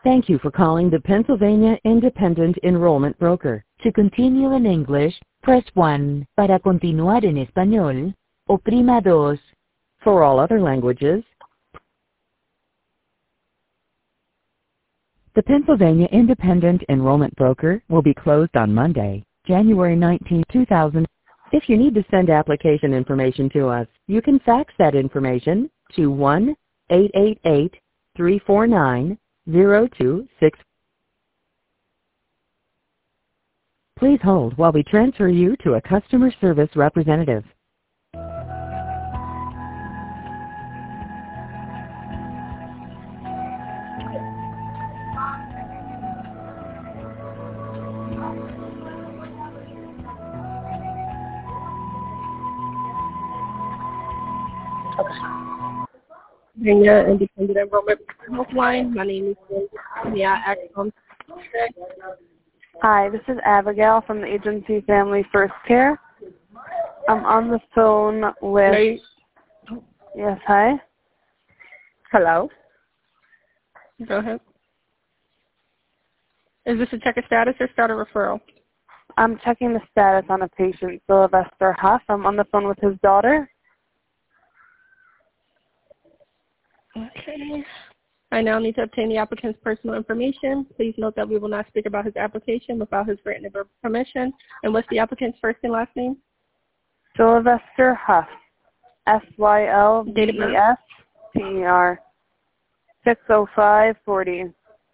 Thank you for calling the Pennsylvania Independent Enrollment Broker. To continue in English, press 1. Para continuar en español, oprima 2. For all other languages, the Pennsylvania Independent Enrollment Broker will be closed on Monday, January 19, 2000. If you need to send application information to us, you can fax that information to 1-888-349-0264. Please hold while we transfer you to a customer service representative. Pennsylvania Independent Enrollment Helpline. My name is Linda. May I act on today? Hi, this is Abigail from the agency Family First Care. I'm on the phone with... Hey. Yes, hi. Hello. Go ahead. Is this a check of status or start a referral? I'm checking the status on a patient, Sylvester Huff. I'm on the phone with his daughter. Okay. I now need to obtain the applicant's personal information. Please note that we will not speak about his application without his written permission. And what's the applicant's first and last name? Sylvester Huff. SYLVESTER. 60540.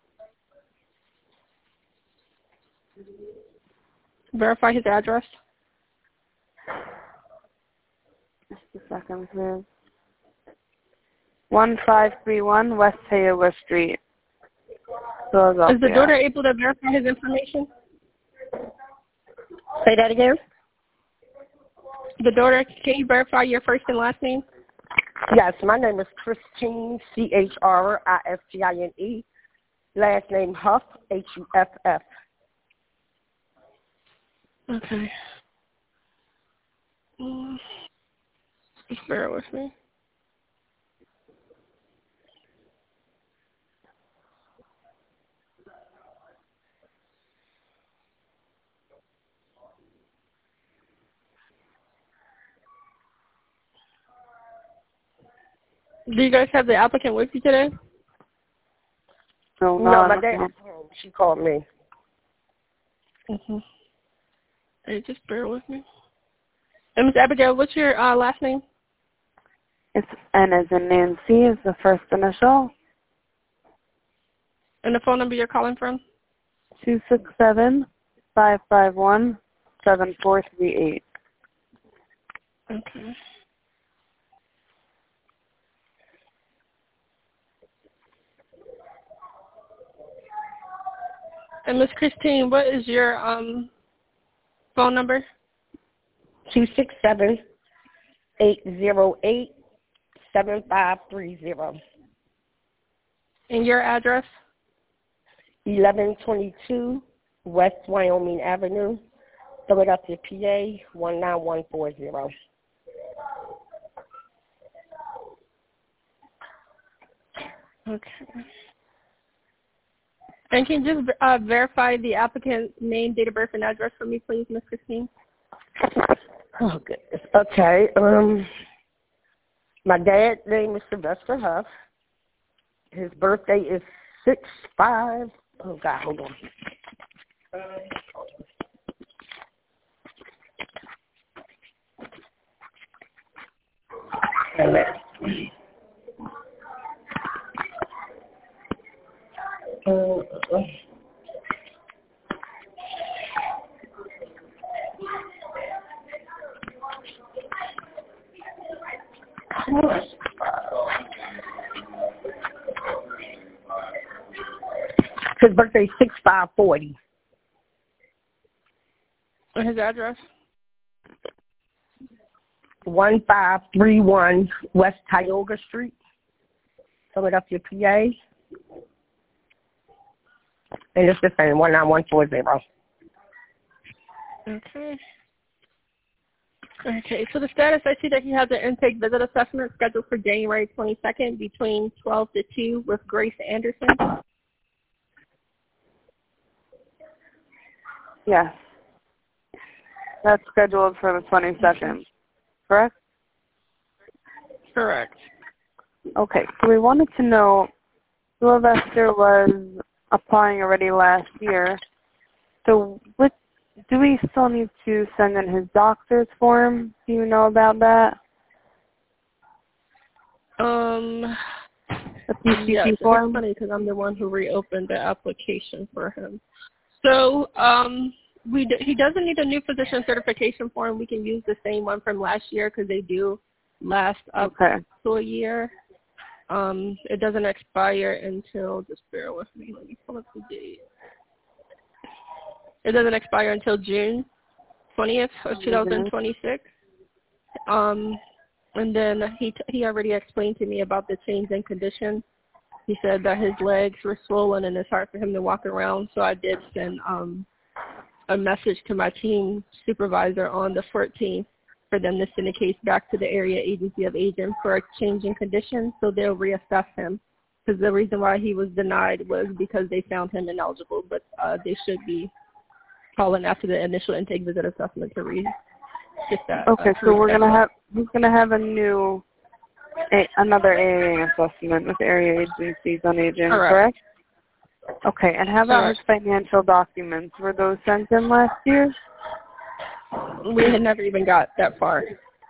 Verify his address. Just a second, please. 1531 West Tioga Street, Philadelphia. Is the daughter able to verify his information? Say that again? The daughter, can you verify your first and last name? Yes, my name is Christine, CHRISTINE. Last name Huff, HUFF. Okay. Just bear with me. Do you guys have the applicant with you today? No, my dad's home. She called me. Hey, just bear with me. And Ms. Abigail, what's your last name? It's N as in Nancy is the first initial. And the phone number you're calling from? 267-551-7438. Okay. And Ms. Christine, what is your phone number? 267-808-7530. And your address? 1122 West Wyoming Avenue, Philadelphia, PA 19140. Okay. And can you just verify the applicant's name, date of birth, and address for me, please, Ms. Christine? Oh, goodness. Okay. My dad's name is Sylvester Huff. His birthday is 6/5. Oh, God, hold on. His birthday is 6/5/40. And his address? 1531 West Tioga Street, Philadelphia, PA. And it's the same, 19140. Okay. Okay, so the status, I see that he has an intake visit assessment scheduled for January 22nd between 12 to 2 with Grace Anderson. Yes. That's scheduled for the 22nd, correct? Correct. Okay, so we wanted to know, Sylvester was applying already last year, so do we still need to send in his doctor's form? Do you know about that? The PCP Yes, form? it's funny because I'm the one who reopened the application for him. So he doesn't need a new physician certification form. We can use the same one from last year because they do last up to a year. It doesn't expire until, just bear with me, let me pull up the date. It doesn't expire until June 20th of 2026. And then he already explained to me about the change in condition. He said that his legs were swollen and it's hard for him to walk around. So I did send a message to my team supervisor on the 14th for them to send a case back to the area agency of aging for a change in condition. So they'll reassess him. Because the reason why he was denied was because they found him ineligible. But they should be calling after the initial intake visit assessment to get that. Okay, so he's gonna have another AA assessment with area agencies on aging, correct? Okay, and how about his financial documents? Were those sent in last year? We had never even got that far.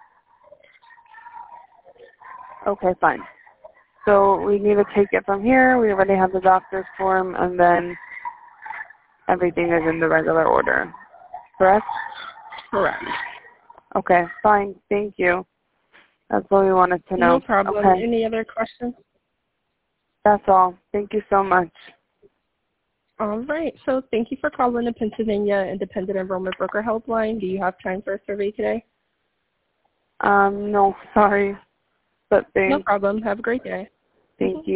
Okay, fine. So we need to take it from here. We already have the doctor's form, and then everything is in the regular order, correct? Correct. Okay, fine. Thank you. That's what we wanted to know. No problem. Okay. Any other questions? That's all. Thank you so much. All right. So thank you for calling the Pennsylvania Independent Enrollment Broker Helpline. Do you have time for a survey today? No, sorry. But thanks. No problem. Have a great day. Thank you.